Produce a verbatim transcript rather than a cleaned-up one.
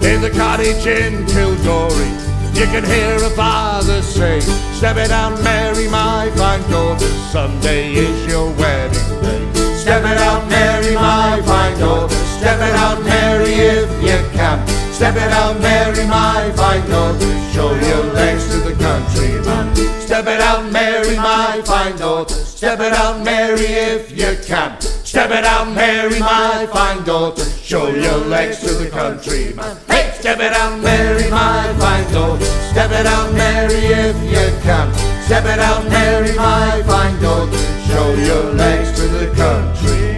In the cottage in Kilgorey, you can hear a father say, "Step it out, Mary, my fine daughter, Sunday is your wedding day." Step it out, Mary, my fine daughter, step it out, Mary, if you can. Step it out, Mary, my fine daughter, show your legs to the countryman. Step it out, Mary, my fine daughter, step it out, Mary, if you can. Step it out, Mary, my fine daughter, show your legs to the countryman. Hey! Step it out, Mary, my fine daughter, step it out, Mary, if you can. Step it out, Mary, my fine daughter, show your legs to the country.